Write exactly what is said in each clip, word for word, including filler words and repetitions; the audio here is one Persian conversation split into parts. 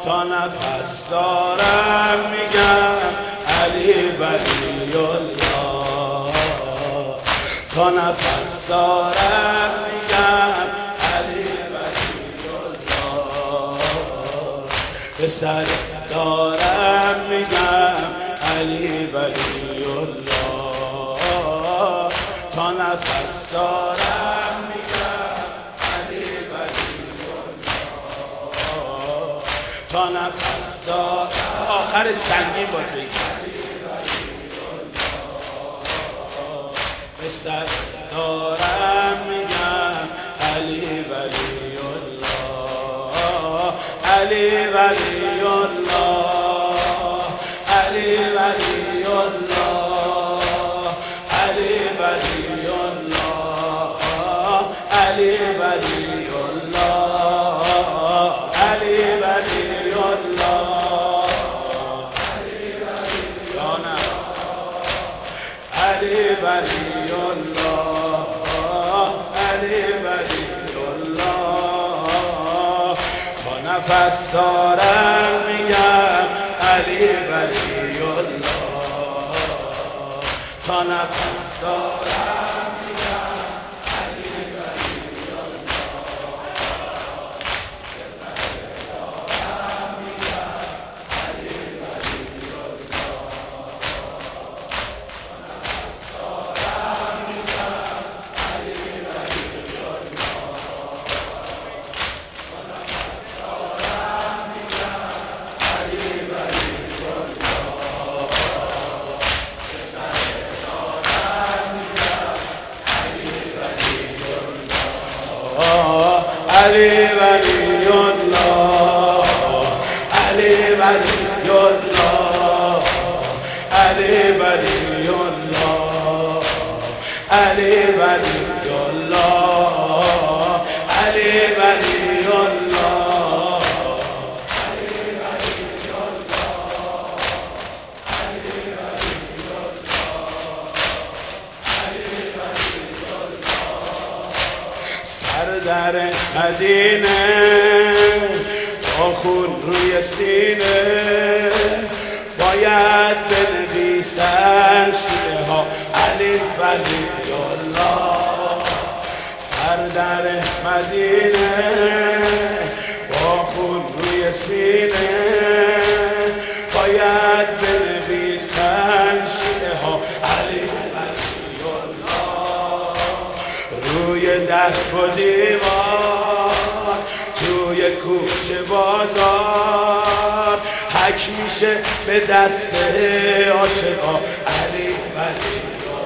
تا نفس دارم میگم علی ولی الله، تا نفس دارم میگم علی ولی الله، به سر دارم میگم علی ولی الله، تا نفس دارم میگم علی ولی الله، تا نفس دارم. آخر سنگین باید بگم به سر دارم میگم علی ولی الله، علی ولی الله، علی ولی الله، علی ولی الله، علی ولی الله، علی ولی الله، علی ولی الله، علی ولی الله، تا نفس دارم میگم علی ولی الله، تا نفس دارم میگم علی ولی الله، به سر دارم میگم علی ولی الله، تا نفس دارم میگم علی ولی الله، تا نفس دارم میگم علی ولی الله، به سر دارم میگم علی ولی الله، علی ولی الله، علی ولی الله، علی ولی الله، علی ولی الله، علی ولی الله، سر در مدینه با خون روی سینه باید بنویسن شیعه ها علی ولی الله، سر در مدینه با خون روی سینه باید بنویسن شیعه ها علی ولی الله، روی در و دیوار توی کوچه بازار حک میشه به دست عاشقا علی ولی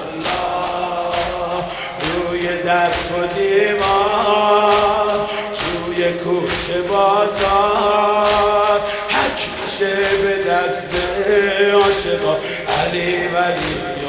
الله، روی در و دیوار توی کوچه بازار حک میشه به دست عاشقا علی ولی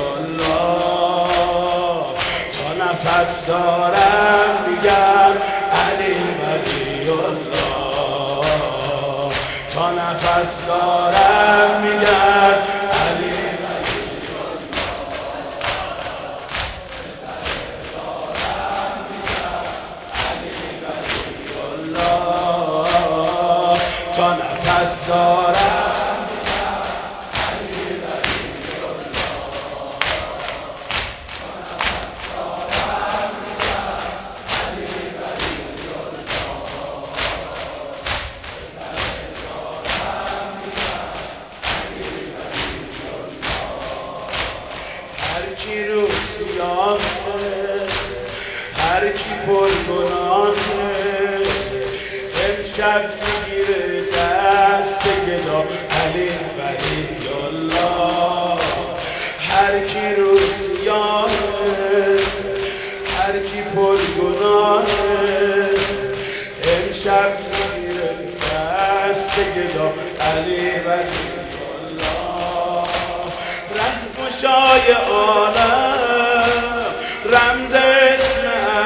الله، تا نفس دارم میگم علی ولی الله، تا نفس دارم میگم علی ولی الله، به سر دارم میگم علی ولی الله، تا نفس دارم میگم علی ولی الله، تا نفس دارم میگم علی ولی الله، به سر دارم میگم علی ولی الله، هر کی رو سیاهه، هر کی پر گناهه امشب میگیره دست گدا علی ولی الله، هر کی رو سیاهه، هر کی پر گناهه امشب میگیره دست گدا علی ولی الله، رهگشای عالم رمز اسم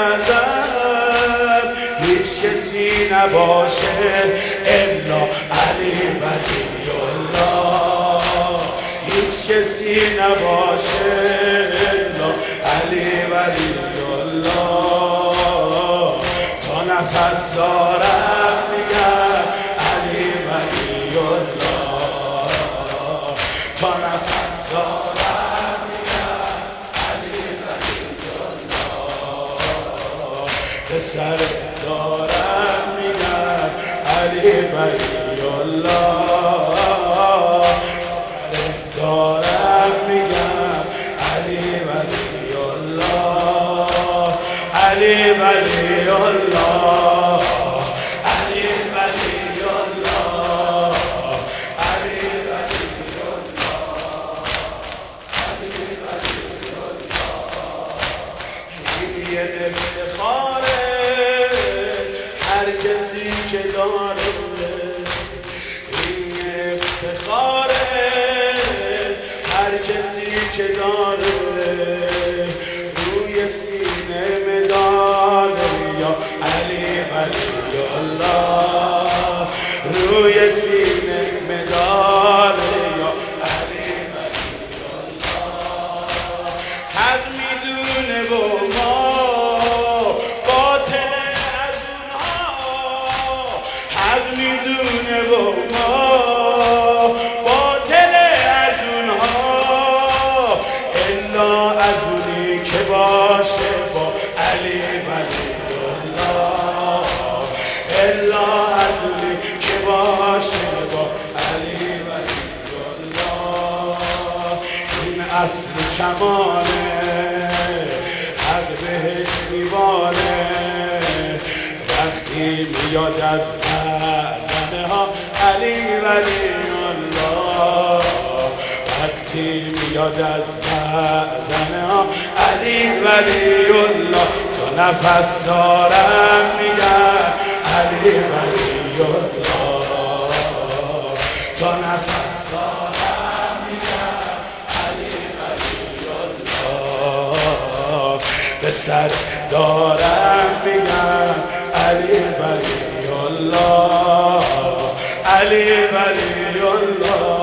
اعظم هیچ کسی نباشه الا علی ولی الله، هیچ کسی نباشه الا علی ولی الله، تا نفس دارم میگم علی ولی الله تا نفس دارم میگم علی ولی الله به سر دارم میگم علی ولی الله دارم میگم علی ولی الله علی ولی الله علی ولی الله علی ولی الله علی ولی الله این یه افتخاره هر کسی که داره این یه افتخاره هر کسی که داره روی سینه مداره یا علی ولی الله روی سینه مداره یا علی ولی الله حق میدونه با ما باطل از اونها حق میدونه با ما باشه با علی ولی الله الا از اونی که باشه با علی ولی الله این اصل کماله حق بهش میباله وقتی میاد از زنه ها علی ولی الله وقتی میاد از زنه ها علی ولی الله تا نفس دارم میگم علی ولی الله تا نفس دارم میگم علی ولی الله به سر دارم میگم علی ولی الله علی ولی الله